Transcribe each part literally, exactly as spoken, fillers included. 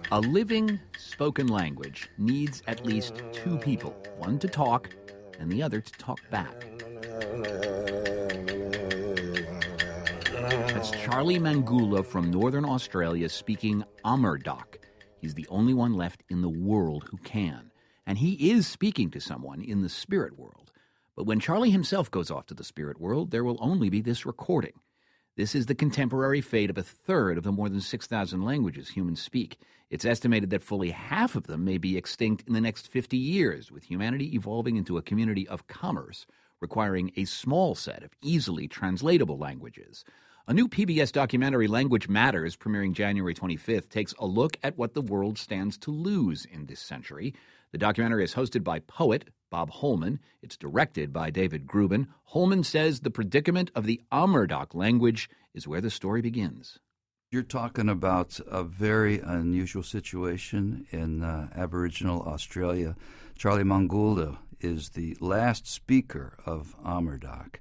A living spoken language needs at least two people, one to talk and the other to talk back. That's Charlie Mangula from Northern Australia speaking Amurdak. He's the only one left in the world who can. And he is speaking to someone in the spirit world. But when Charlie himself goes off to the spirit world, there will only be this recording. This is the contemporary fate of a third of the more than six thousand languages humans speak. It's estimated that fully half of them may be extinct in the next fifty years, with humanity evolving into a community of commerce, requiring a small set of easily translatable languages. A new P B S documentary, Language Matters, premiering January twenty-fifth, takes a look at what the world stands to lose in this century. The documentary is hosted by poet Bob Holman. It's directed by David Grubin. Holman says the predicament of the Amurdak language is where the story begins. You're talking about a very unusual situation in uh, Aboriginal Australia. Charlie Mangula is the last speaker of Amurdak,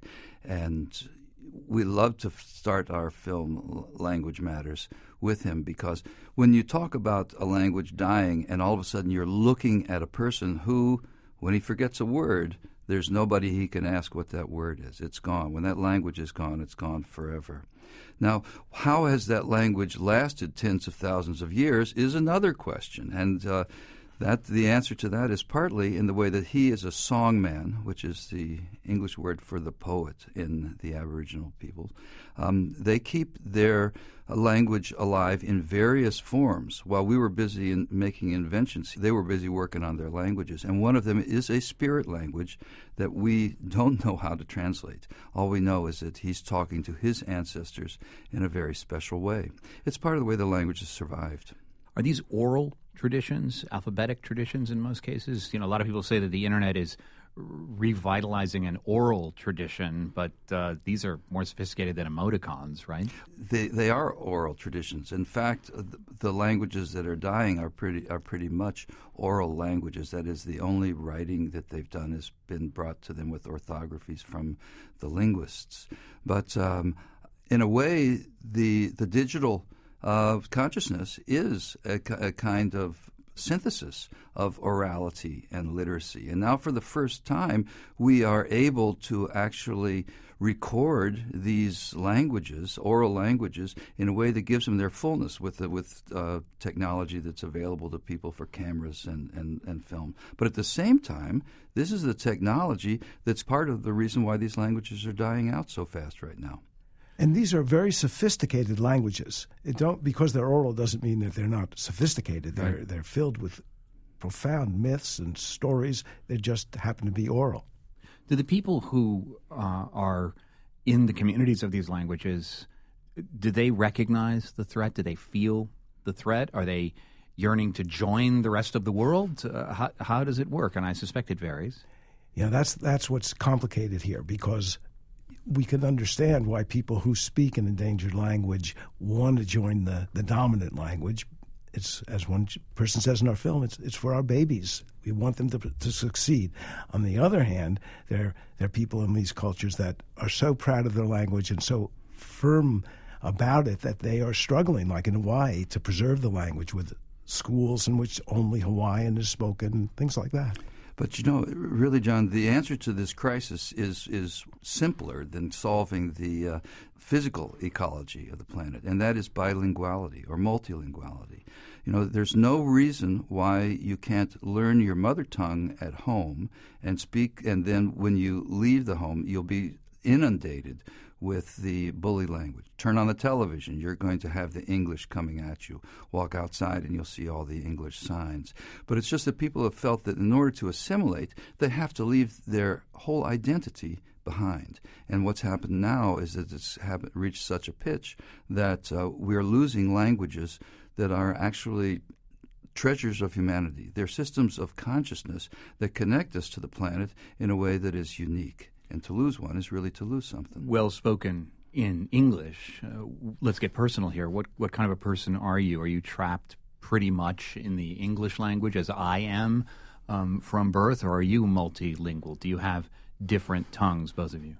and we love to start our film Language Matters with him, because when you talk about a language dying and all of a sudden you're looking at a person who, when he forgets a word, there's nobody he can ask what that word is. It's gone. When that language is gone, it's gone forever. Now, how has that language lasted tens of thousands of years is another question. And uh, that the answer to that is partly in the way that he is a songman, which is the English word for the poet in the Aboriginal peoples. Um, they keep their uh, language alive in various forms. While we were busy in making inventions, they were busy working on their languages. And one of them is a spirit language that we don't know how to translate. All we know is that he's talking to his ancestors in a very special way. It's part of the way the language has survived. Are these oral traditions, alphabetic traditions in most cases? You know, a lot of people say that the internet is revitalizing an oral tradition, but uh, these are more sophisticated than emoticons, right? They they are oral traditions. In fact, the, the languages that are dying are pretty are pretty much oral languages. That is, the only writing that they've done has been brought to them with orthographies from the linguists. But um, in a way, the the digital uh, consciousness is a, a kind of synthesis of orality and literacy. And now for the first time, we are able to actually record these languages, oral languages, in a way that gives them their fullness with the, with uh, technology that's available to people for cameras and, and, and film. But at the same time, this is the technology that's part of the reason why these languages are dying out so fast right now. And these are very sophisticated languages. It don't because they're oral doesn't mean that they're not sophisticated. They're Right. they're filled with profound myths and stories. They just happen to be oral. Do the people who uh, are in the communities of these languages, do they recognize the threat? Do they feel the threat? Are they yearning to join the rest of the world? Uh, how, how does it work? And I suspect it varies. You know, that's that's what's complicated here, because we can understand why people who speak an endangered language want to join the, the dominant language. It's, as one person says in our film, it's it's for our babies. We want them to, to succeed. On the other hand, there, there are people in these cultures that are so proud of their language and so firm about it that they are struggling, like in Hawaii, to preserve the language with schools in which only Hawaiian is spoken, things like that. But, you know, really, John, the answer to this crisis is is simpler than solving the uh, physical ecology of the planet, and that is bilinguality or multilinguality. You know, there's no reason why you can't learn your mother tongue at home and speak, and then when you leave the home, you'll be inundated with the bully language. Turn on the television, you're going to have the English coming at you. Walk outside and you'll see all the English signs. But it's just that people have felt that in order to assimilate, they have to leave their whole identity behind. And what's happened now is that it's have reached such a pitch that uh, we're losing languages that are actually treasures of humanity. They're systems of consciousness that connect us to the planet in a way that is unique. And to lose one is really to lose something. Well spoken in English. Uh, let's get personal here. What what kind of a person are you? Are you trapped pretty much in the English language as I am um, from birth, or are you multilingual? Do you have different tongues, both of you?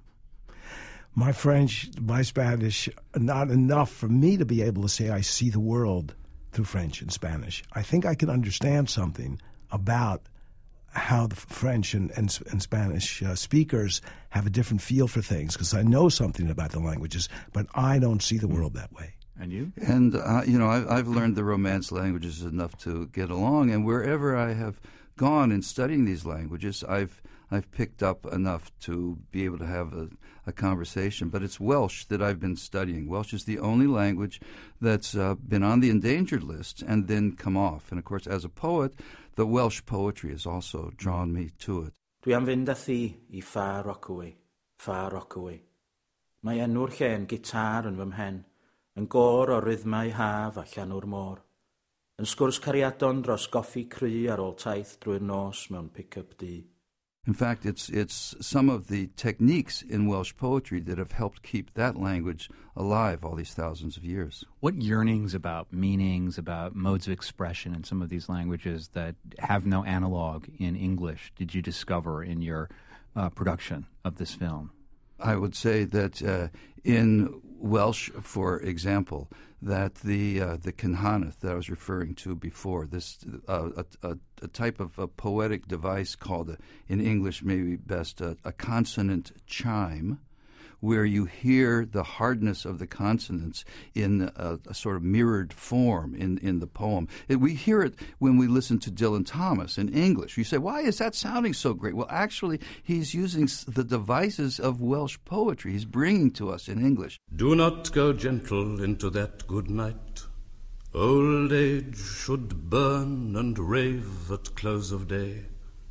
My French, my Spanish, not enough for me to be able to say I see the world through French and Spanish. I think I can understand something about how the French and, and, and Spanish uh, speakers have a different feel for things, because I know something about the languages, but I don't see the world that way. And you? And, uh, you know, I, I've learned the Romance languages enough to get along, and wherever I have gone in studying these languages, I've I've picked up enough to be able to have a, a conversation. But it's Welsh that I've been studying. Welsh is the only language that's uh, been on the endangered list and then come off. And, of course, as a poet, the Welsh poetry has also drawn me to it. Dwi am fynd â thi I Far Rockaway, Far Rockaway. Mae enw'r lle yn gitar yn fy mhen, yn gor o rythmau haf a llanw'r môr. Yn sgwrs cariadon dros goffi cry ar ôl taith drwy'r nos mewn pick-up du. In fact, it's it's some of the techniques in Welsh poetry that have helped keep that language alive all these thousands of years. What yearnings about meanings, about modes of expression in some of these languages that have no analog in English did you discover in your uh, production of this film? I would say that uh, in Welsh, for example, that the uh, the Cynhanaith that I was referring to before, this uh, a, a, a type of a poetic device called, a, in English maybe best, a, a consonant chime, where you hear the hardness of the consonants in a, a sort of mirrored form in, in the poem. It, we hear it when we listen to Dylan Thomas in English. You say, why is that sounding so great? Well, actually, he's using the devices of Welsh poetry. He's bringing to us in English. Do not go gentle into that good night. Old age should burn and rave at close of day.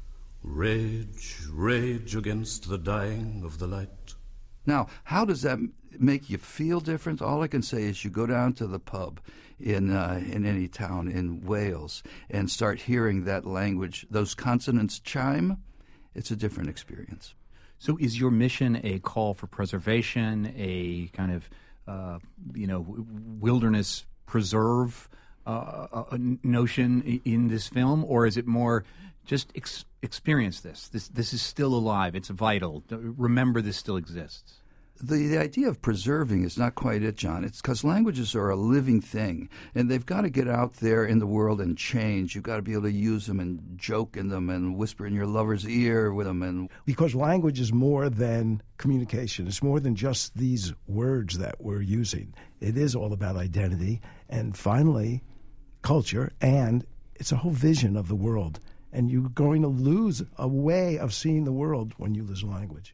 Rage, rage against the dying of the light. Now, how does that make you feel different? All I can say is you go down to the pub in uh, in any town in Wales and start hearing that language, those consonants chime, it's a different experience. So is your mission a call for preservation, a kind of, uh, you know, wilderness preserve uh, a notion in this film, or is it more just ex- experience this. This this is still alive. It's vital. Remember this still exists. The, the idea of preserving is not quite it, John. It's because languages are a living thing, and they've got to get out there in the world and change. You've got to be able to use them and joke in them and whisper in your lover's ear with them. And because language is more than communication. It's more than just these words that we're using. It is all about identity and, finally, culture, and it's a whole vision of the world. And you're going to lose a way of seeing the world when you lose language.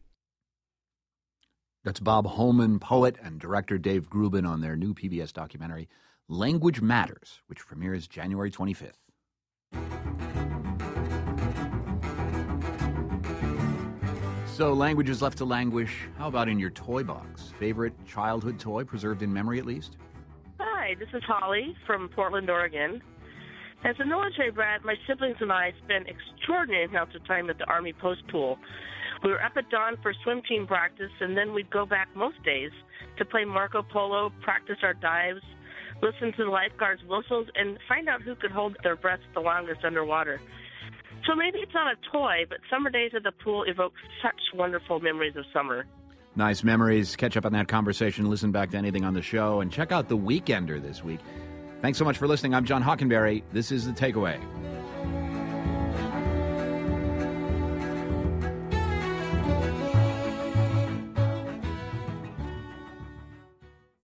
That's Bob Holman, poet, and director Dave Grubin on their new P B S documentary, Language Matters, which premieres January twenty-fifth. So, languages left to languish. How about in your toy box? Favorite childhood toy, preserved in memory at least? Hi, this is Holly from Portland, Oregon. As a military brat, my siblings and I spent extraordinary amounts of time at the Army Post Pool. We were up at dawn for swim team practice, and then we'd go back most days to play Marco Polo, practice our dives, listen to the lifeguards' whistles, and find out who could hold their breath the longest underwater. So maybe it's not a toy, but summer days at the pool evoke such wonderful memories of summer. Nice memories. Catch up on that conversation, listen back to anything on the show, and check out The Weekender this week. Thanks so much for listening. I'm John Hockenberry. This is The Takeaway.